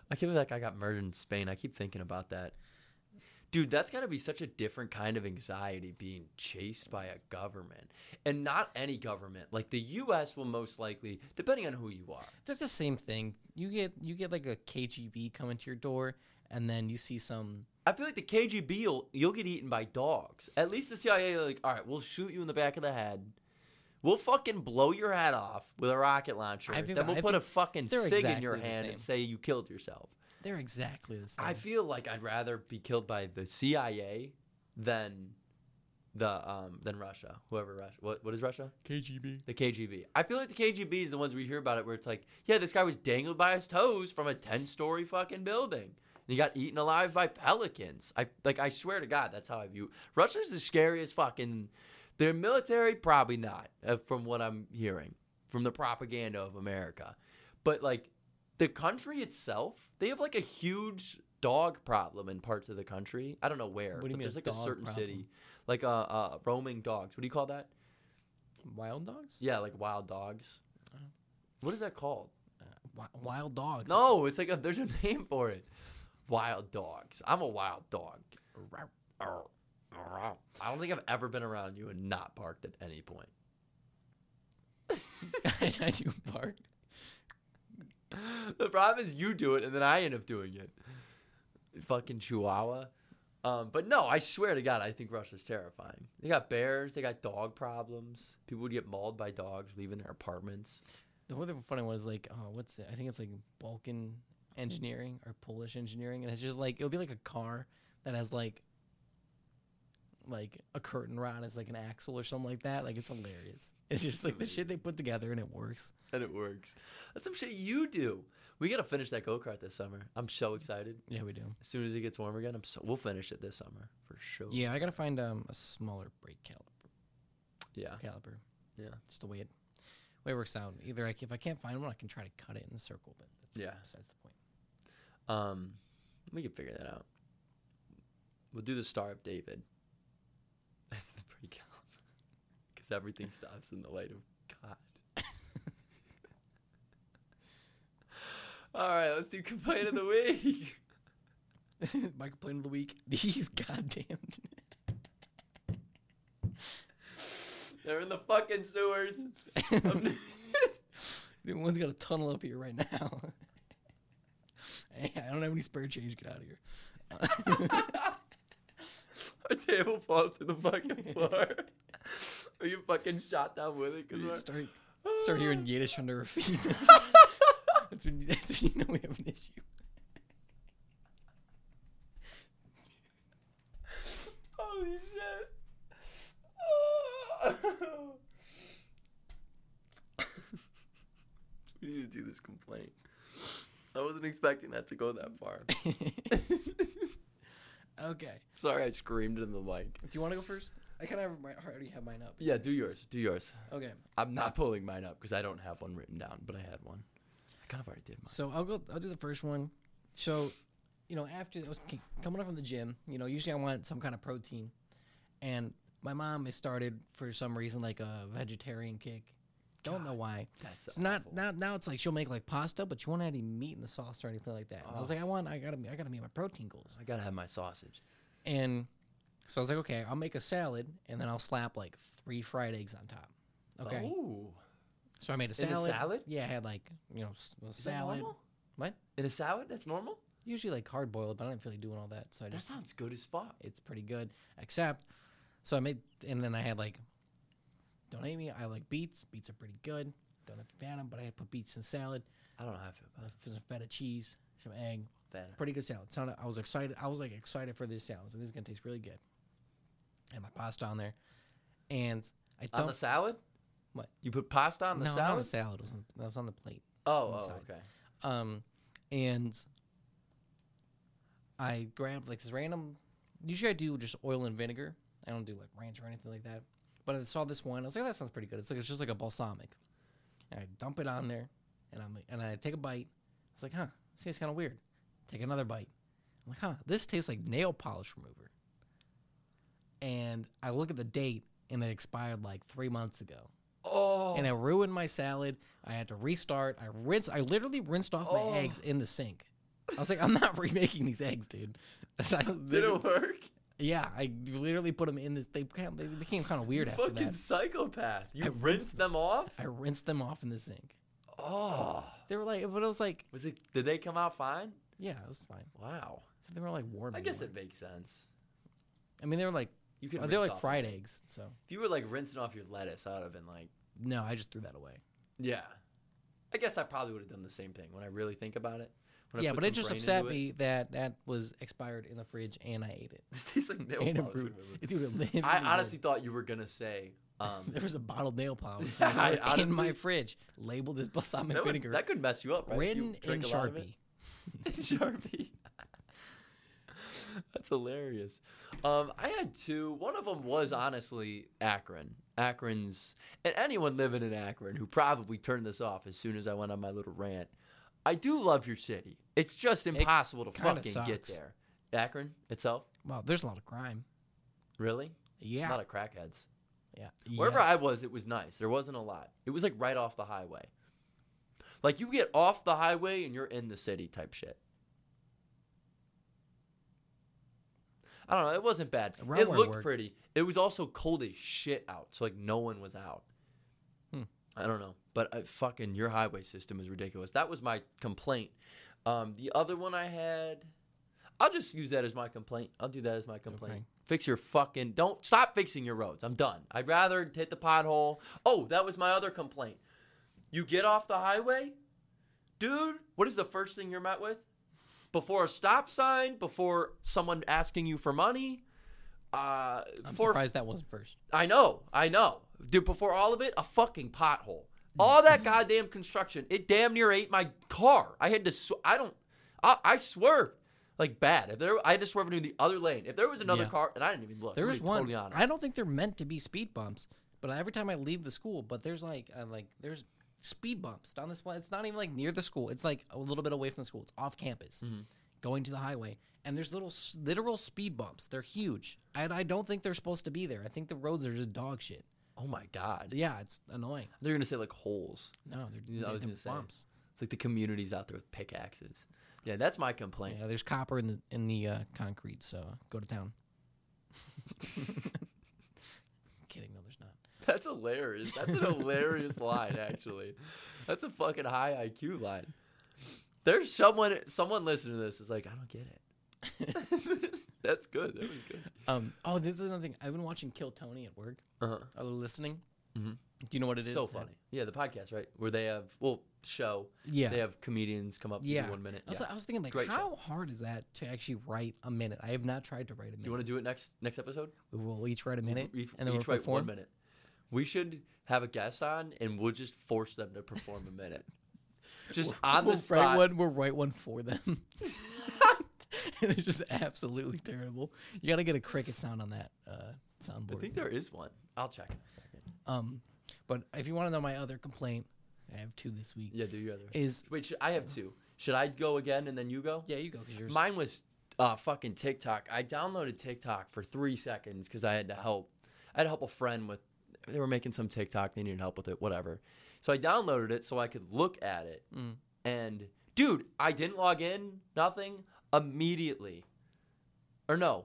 I can't believe that guy got murdered in Spain. I keep thinking about that. Dude, that's got to be such a different kind of anxiety being chased by a government. And not any government. Like the U S will most likely, depending on who you are. That's the same thing. You get you get like a K G B coming to your door, and then you see some. I feel like the K G B, will, you'll get eaten by dogs. At least the C I A, like, all right, we'll shoot you in the back of the head. We'll fucking blow your head off with a rocket launcher. I think- Then we'll I put a think fucking they're cig in exactly your the hand same. and say you killed yourself. They're exactly the same. I feel like I'd rather be killed by the C I A than the um than Russia. Whoever Russia. What what is Russia? K G B. The K G B. I feel like the K G B is the ones we hear about it where it's like, yeah, this guy was dangled by his toes from a ten-story fucking building. And he got eaten alive by pelicans. I like I swear to God, that's how I view. Russia's the scariest fucking. Their military, probably not, uh, from what I'm hearing from the propaganda of America. But like the country itself, they have like a huge dog problem in parts of the country. I don't know where. What do you but mean there's a like a dog certain problem? city, like uh, uh roaming dogs. What do you call that? Wild dogs? Yeah, like wild dogs. Oh. What is that called? Uh, wi- wild dogs. No, it's like a, there's a name for it. Wild dogs. I'm a wild dog. I don't think I've ever been around you and not barked at any point. I do bark. The problem is you do it and then I end up doing it. Fucking chihuahua. Um, but no, I swear to God, I think Russia's terrifying. They got bears. They got dog problems. People would get mauled by dogs leaving their apartments. The other funny one is like, oh, what's it? I think it's like Balkan engineering or Polish engineering, and it's just like it'll be like a car that has like like a curtain rod as like an axle or something like that. Like it's hilarious. It's just like the shit they put together and it works. And it works. That's some shit you do. We got to finish that go-kart this summer. I'm so excited. Yeah, we do. As soon as it gets warm again, I'm so we'll finish it this summer for sure. Yeah, I gotta find um a smaller brake caliper. Yeah. Caliper. Yeah. Just the way it way it works out. Either I, if I can't find one, I can try to cut it in a circle, but that's Yeah. besides the point. Um, we can figure that out. We'll do the Star of David. That's the pre-caliber. Because everything stops in the light of God. All right, let's do complaint of the week. My complaint of the week: these goddamn. They're in the fucking sewers. The one's got a tunnel up here right now. Hey, I don't have any spare change. Get out of here. Our table falls to the fucking floor. Are you fucking shot down with it? 'Cause You we're- start, start hearing Yiddish under her feet. That's when, that's when you know we have an issue. Holy shit. We need to do this complaint. I wasn't expecting that to go that far. Okay. Sorry, I screamed in the mic. Do you want to go first? I kind of already have mine up. Yeah, do yours. Do yours. Okay. I'm not pulling mine up because I don't have one written down, but I had one. I kind of already did mine. So I'll go. I'll do the first one. So, you know, after I was c- coming up from the gym, you know, usually I want some kind of protein, and my mom has started for some reason like a vegetarian kick. Don't know God, why. That's It's not awful. now. Now it's like she'll make like pasta, but she won't add any meat in the sauce or anything like that. And I was Oh. like, I want. I gotta. I gotta meet my protein goals. I gotta have my sausage. And so I was like, okay, I'll make a salad, and then I'll slap like three fried eggs on top. Okay. Oh. So I made a In a salad. salad? Yeah, I had like you know s- a Is that salad. normal? What? In a salad? That's normal? Usually like hard boiled, but I didn't feel like doing all that, so I That just sounds good as fuck. it's pretty good. Except, so I made, and then I had like, don't hate me, I like beets. Beets are pretty good. Don't have to fan them, but I had put beets in salad, I don't know how I feel uh, about some feta cheese, some egg. that. Pretty good salad. Sounded, I was excited. I was like excited for this salad. So this is gonna taste really good. And my pasta on there, and I On the don't. salad? What? You put pasta on the no, salad? not the salad. It was on, that was on the plate. Oh, on the oh, side. okay. Um, and I grabbed like this random. Usually I do just oil and vinegar. I don't do like ranch or anything like that. But I saw this one. I was like, that sounds pretty good. It's like it's just like a balsamic. And I dump it on there, and I'm like, and I take a bite. I was like, huh, this tastes kind of weird. Take another bite. I'm like, huh, this tastes like nail polish remover. And I look at the date, and it expired like three months ago. Oh. And it ruined my salad. I had to restart. I rinse. I literally rinsed off Oh. my eggs in the sink. I was like, I'm not remaking these eggs, dude. So I Did literally- it work? Yeah, I literally put them in this. They became, they became kind of weird You after fucking that. psychopath. You I rinsed rinsed them off? I rinsed them off in the sink. Oh. They were like, but it was like, Was it? Did they come out fine? yeah, it was fine. Wow. So they were like warm. I guess anymore. it makes sense. I mean, they were like, You could. uh, they're rinse like off fried of it. eggs. So If you were like rinsing off your lettuce, I would have been like, no, I just threw that away. yeah. I guess I probably would have done the same thing when I really think about it. When I Yeah, put but it some just brain upset into it. me that that was expired in the fridge and I ate it. This tastes like nail And it polish brewed. remover. It, dude, it literally I did. honestly thought you were gonna say. Um, There was a bottled nail polish I in my honestly- fridge, labeled as balsamic that, would, vinegar, that could mess you up, right? if you written in drink a lot of it. Sharpie. Sharpie. That's hilarious. Um, I had two. One of them was honestly Akron. Akron's, and anyone living in Akron who probably turned this off as soon as I went on my little rant. I do love your city. It's just impossible to kinda fucking get sucks. there. Akron itself, Wow, there's a lot of crime. really? Yeah, A lot of crackheads. yeah. Wherever Yes. I was, it was nice. There wasn't a lot. It was like right off the highway. Like you get off the highway and you're in the city type shit. I don't know. It wasn't bad. Around It where I looked work- pretty. It was also cold as shit out. So like no one was out. Hmm. I don't know. But uh, fucking your highway system is ridiculous. That was my complaint. Um, the other one I had, I'll just use that as my complaint. I'll do that as my complaint. Okay. Fix your fucking, don't stop fixing your roads. I'm done. I'd rather hit the pothole. Oh, that was my other complaint. You get off the highway, dude, what is the first thing you're met with? Before a stop sign, before someone asking you for money. Uh, I'm before, surprised that wasn't first. I know, I know. Dude, before all of it, a fucking pothole. All that goddamn construction, it damn near ate my car. I had to, sw- I don't, I, I swerved. Like bad. If there, I had to swerve into the other lane. If there was another Yeah. car, and I didn't even look. There I'm was being one. Totally honest. I don't think they're meant to be speed bumps, but every time I leave the school, but there's like, uh, like there's speed bumps down this. It's not even like near the school. It's like a little bit away from the school. It's off campus, Mhm. going to the highway, and there's little s- literal speed bumps. They're huge, and I don't think they're supposed to be there. I think the roads are just dog shit. Oh my god. Yeah, it's annoying. They're gonna say like holes. No, they're, Yeah, I they're was gonna say. bumps. It's like the community's out there with pickaxes. Yeah, that's my complaint. Yeah, there's copper in the in the uh, concrete, so go to town. Kidding, no, there's not. That's hilarious. That's an hilarious line, actually. That's a fucking high I Q line. There's someone, someone listening to this is like, I don't get it. That's good. That was good. Um. Oh, this is another thing. I've been watching Kill Tony at work. Uh-huh. Are you listening? Mhm. Do you know what it is? So funny. Yeah, the podcast, right? Where they have, well, show. Yeah. They have comedians come up Yeah. to one minute. I was, Yeah. I was thinking, like, Great how show. hard is that to actually write a minute? I have not tried to write a minute. You want to do it next next episode? We'll each write a minute, We, and then each we'll write perform. one minute. We should have a guest on, and we'll just force them to perform a minute. Just on we'll the spot. write one. We'll write one for them. And it's just absolutely terrible. You got to get a cricket sound on that uh, soundboard. I think there is one. I'll check in a second. Um, but if you want to know my other complaint, I have two this week. Yeah, do your other. Is Wait, should, I have two. Should I go again and then you go? yeah, you go because yours. Mine was uh, fucking TikTok. I downloaded TikTok for three seconds because I had to help. I had to help a friend with. They were making some TikTok. They needed help with it. Whatever. So I downloaded it so I could look at it. Mm. And dude, I didn't log in. Nothing. Immediately. Or no.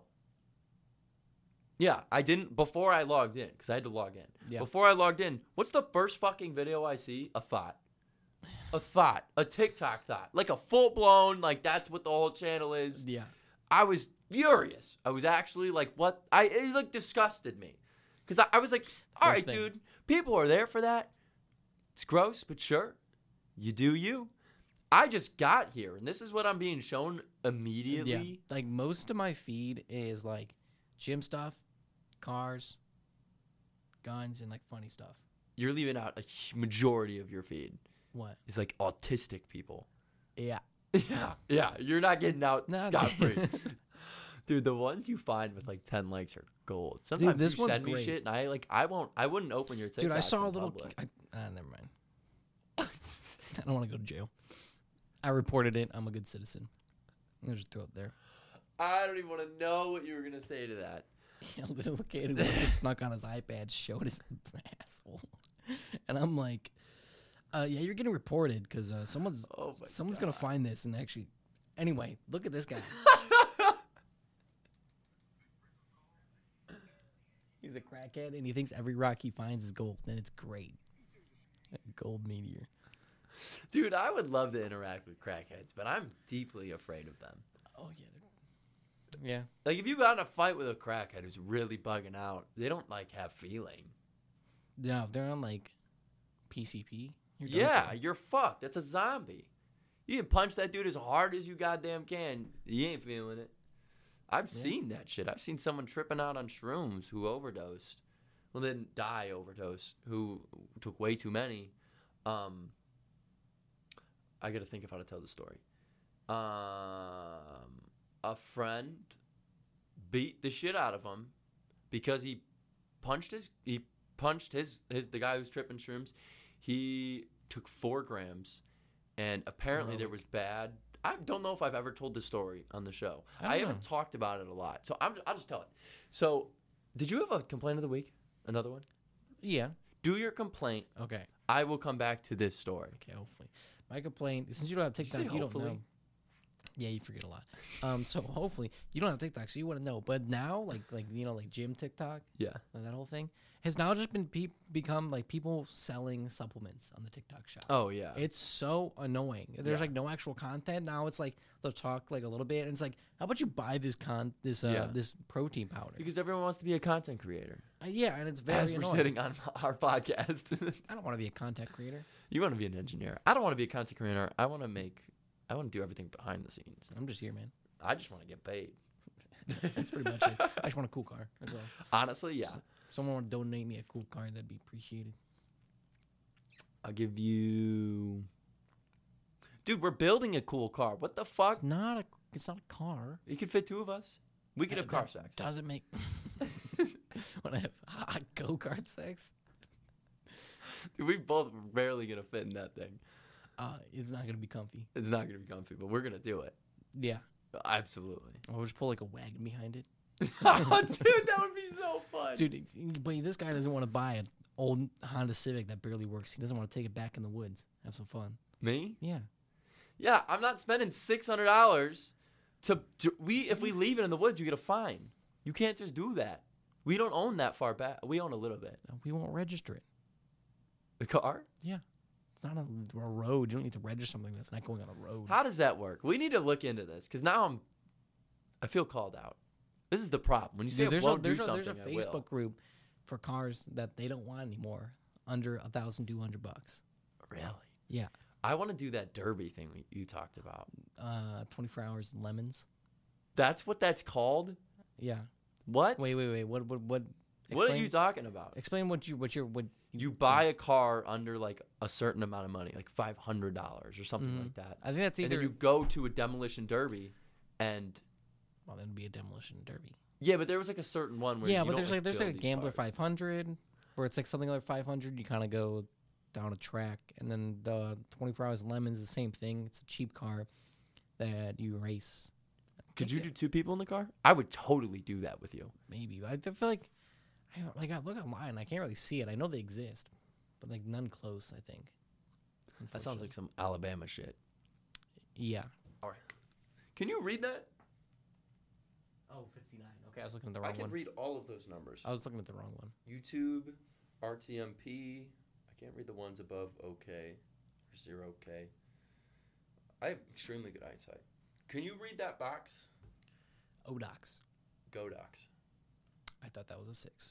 Yeah, I didn't before I logged in because I had to log in. Yeah. Before I logged in, what's the first fucking video I see? A thought. A thought. A TikTok thought. Like a full blown, like that's what the whole channel is. Yeah. I was furious. I was actually like, what? I It like disgusted me. Because I, I was like, all right, First thing. dude, people are there for that. It's gross, but sure. You do you. I just got here, and this is what I'm being shown immediately. Yeah. Like most of my feed is like gym stuff, cars, guns, and like funny stuff. You're leaving out a hu- majority of your feed. What? It's like autistic people. Yeah. Yeah, yeah. You're not getting out No, scot free. Dude, the ones you find with like ten likes are gold. Sometimes this you one's send me great. shit, and I like I won't. I wouldn't open your TikTok. Dude, I saw a little. I, uh, never mind. I don't want to go to jail. I reported it. I'm a good citizen. I'll just throw it there. I don't even want to know what you were gonna say to that. A little kid who was just snuck on his iPad showed his asshole, and I'm like, uh, "Yeah, you're getting reported because uh, someone's Oh my someone's God. gonna find this and actually Anyway, look at this guy. He's a crackhead, and he thinks every rock he finds is gold, and it's great. A gold meteor. Dude, I would love to interact with crackheads, but I'm deeply afraid of them. Oh, yeah. Yeah. Like, if you got in a fight with a crackhead who's really bugging out, they don't, like, have feeling. Yeah, if they're on, like, P C P, you're done Yeah, for. you're fucked. That's a zombie. You can punch that dude as hard as you goddamn can. You ain't feeling it. I've Yeah. seen that shit. I've seen someone tripping out on shrooms who overdosed. Well, they didn't die overdose, who took way too many. Um, I got to think of how to tell the story. Um, a friend beat the shit out of him because he punched his he punched his, his the guy who's tripping shrooms. He took four grams, and apparently Really? there was bad. I don't know if I've ever told this story on the show. I don't I, haven't know. talked about it a lot, so I'm, I'll just tell it. So, did you have a complaint of the week? Another one? Yeah. Do your complaint. Okay. I will come back to this story. Okay, hopefully. My complaint, since you don't have Did you TikTok, say you, don't hopefully? know. Yeah, you forget a lot. Um, so hopefully you don't have TikTok, so you wouldn't know. But now, like, like you know, like gym TikTok, Yeah. like that whole thing has now just been pe- become like people selling supplements on the TikTok shop. Oh yeah. It's so annoying. There's Yeah. like no actual content now. It's like they'll talk like a little bit, and it's like, how about you buy this con this uh, Yeah. this protein powder? Because everyone wants to be a content creator. Uh, yeah, and it's very As we're annoying. sitting on our podcast. I don't want to be a content creator. You want to be an engineer. I don't want to be a content creator. I want to make. I want to do everything behind the scenes. I'm just here, man. I just want to get paid. That's pretty much it. I just want a cool car. That's all. Honestly, yeah. Someone want to donate me a cool car, that'd be appreciated. I'll give you. Dude, we're building a cool car. What the fuck? It's not a. It's not a car. You could fit two of us. We could have car That sex. Doesn't make. When I have hot go kart sex, Dude, we both barely gonna fit in that thing. uh, it's not gonna be comfy. It's not gonna be comfy, but we're gonna do it. Yeah, Absolutely. I'll just pull like a wagon behind it. Oh, dude, that would be so fun. Dude, but this guy doesn't want to buy an old Honda Civic that barely works. He doesn't want to take it back in the woods. Have some fun. Me? Yeah. Yeah, I'm not spending six hundred dollars to, to we. If we leave it in the woods, you get a fine. You can't just do that. We don't own that far back. We own a little bit. We won't register it. The car? Yeah. It's not a, a road. You don't need to register something that's not going on a road. How does that work? We need to look into this because now I'm. I feel called out. This is the problem. When you say Dude, I there's won't a, there's do a, something, there's a I will. Facebook group for cars that they don't want anymore under a thousand two hundred bucks. Really? Yeah. I want to do that derby thing we, you talked about. Uh, twenty-four hours lemons. That's what that's called. Yeah. What? Wait, wait, wait. What, what, what? What are explain- you talking about? Explain what you, what you're, what You buy a car under like a certain amount of money, like five hundred dollars or something Mhm. like that. I think that's And either. then you go to a demolition derby, and well, that'd be a demolition derby. yeah, but there was like a certain one where Yeah, you but don't, there's like there's like a build these gambler cars. five hundred, where it's like something like five hundred. You kind of go down a track, and then the twenty-four hours lemons the same thing. It's a cheap car that you race. I Could think you it- do two people in the car? I would totally do that with you. Maybe. I feel like I don't- like I look online. I can't really see it. I know they exist, but like none close. I think. That sounds like some Alabama shit. Yeah. All right. Can you read that? Oh, fifty-nine. Okay, I was looking at the wrong I can one. read all of those numbers. I was looking at the wrong one. YouTube, R T M P. I can't read the ones above OK or zero K. I have extremely good eyesight. Can you read that box? Odox. Godox. I thought that was a six.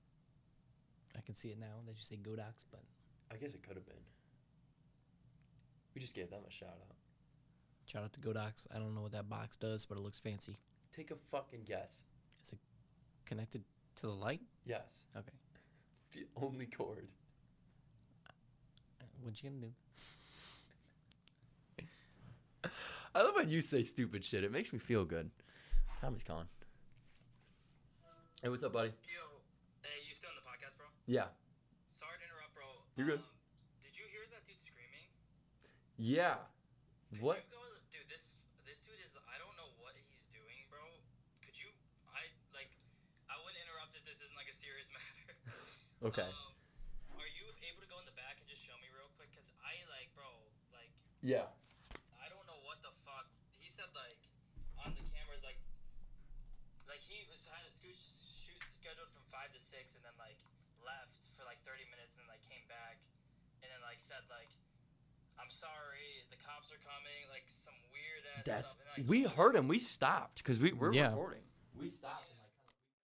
I can see it now that you say Godox, but I guess it could have been. We just gave them a shout out. shout out to Godox. I don't know what that box does, but it looks fancy. Take a fucking guess. Is it connected to the light? Yes. Okay. The only cord. What you gonna do? I love when you say stupid shit. It makes me feel good. Tommy's calling. Hey, what's up, buddy? Yo, hey, you still on the podcast, bro? Yeah. Sorry to interrupt, bro. You're good. Um, did you hear that dude screaming? Yeah. Could What? You go, dude, this this dude is. I don't know what he's doing, bro. Could you? I like. I wouldn't interrupt if this isn't like a serious matter. Okay. Um, are you able to go in the back and just show me real quick? Cause I like, bro, like, Yeah. I don't know what the fuck. He said had a shoot, shoot scheduled from five to six, and then like left for like thirty minutes, and then like came back, and then like said like, "I'm sorry, the cops are coming," like some weird ass That's stuff. And, like, we heard him. We stopped because we we're Yeah. recording. We stopped. And, like,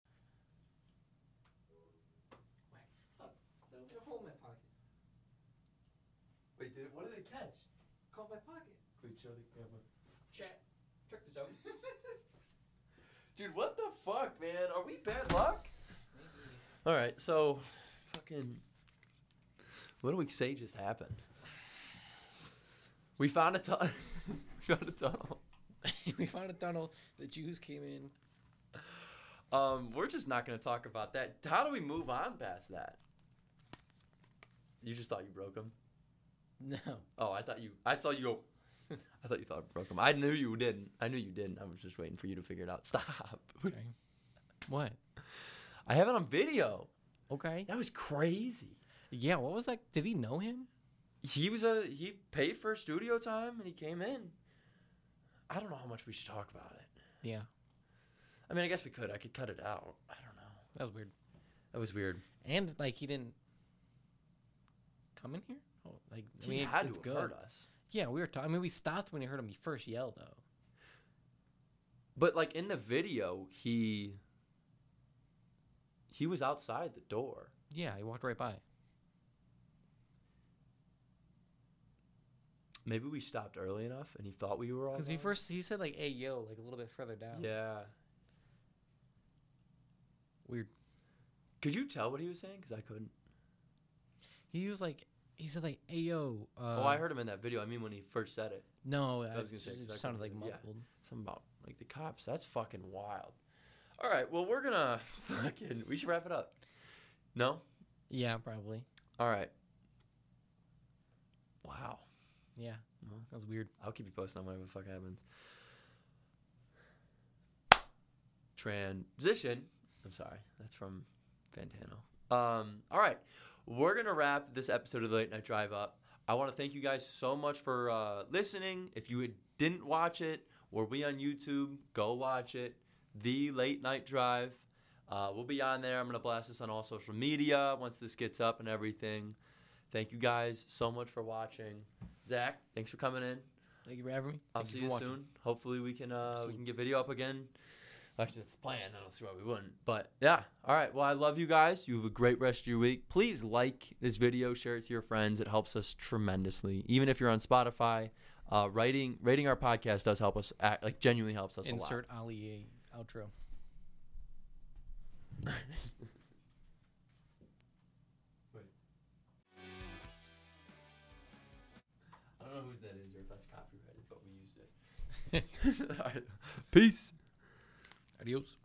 wait, did it, what did it catch? Caught my pocket. Wait, show the camera. Chat. Check this out. Dude, what the fuck, man? Are we bad luck? All right, so fucking. What do we say just happened? We found a tunnel. we found a tunnel. We found a tunnel. The Jews came in. Um, we're just not going to talk about that. How do we move on past that? You just thought you broke them? No. Oh, I thought you. I saw you go. I thought you thought I broke them. I knew you didn't. I knew you didn't. I was just waiting for you to figure it out. Stop. Sorry. What? I have it on video. Okay. That was crazy. Yeah. What was that? Did he know him? He was a. He paid for studio time and he came in. I don't know how much we should talk about it. Yeah. I mean, I guess we could. I could cut it out. I don't know. That was weird. That was weird. And like he didn't come in here. Oh, like I He mean, had it's to good. have heard us. Yeah, we were talking. I mean, we stopped when he heard him first yell, though. But like in the video, he he was outside the door. Yeah, he walked right by. Maybe we stopped early enough, and he thought we were all. Because he gone? first he said like, "Hey, yo," like a little bit further down. Yeah. Weird. Could you tell what he was saying? Because I couldn't. He was like, he said like, "Hey, yo." Uh, oh, I heard him in that video. I mean, when he first said it, No, I was gonna say, it 'cause I sounded like couldn't- yeah. muffled. something about like the cops. That's fucking wild. All right, well, we're gonna fucking. We should wrap it up. No. Yeah, probably. All right. Wow. Yeah, Well, that was weird. I'll keep you posted on whatever the fuck happens. Transition. I'm sorry. That's from Fantano. Um, all right. We're going to wrap this episode of the Late Night Drive up. I want to thank you guys so much for uh, listening. If you didn't watch it, we'll be on YouTube. Go watch it. The Late Night Drive. Uh, we'll be on there. I'm going to blast this on all social media once this gets up and everything. Thank you guys so much for watching. Zach, thanks for coming in. Thank you for having me. I'll Thank see for you watching. soon. Hopefully we can uh, we Absolutely. can get video up again. Actually, that's the plan. I don't see why we wouldn't. But yeah, all right. Well, I love you guys. You have a great rest of your week. Please like this video, share it to your friends. It helps us tremendously. Even if you're on Spotify, uh, writing rating our podcast does help us. Act, like genuinely helps us Insert Ali a outro. a lot. I don't know whose that is or if that's copyrighted, but we used it. All right. Peace. Adios.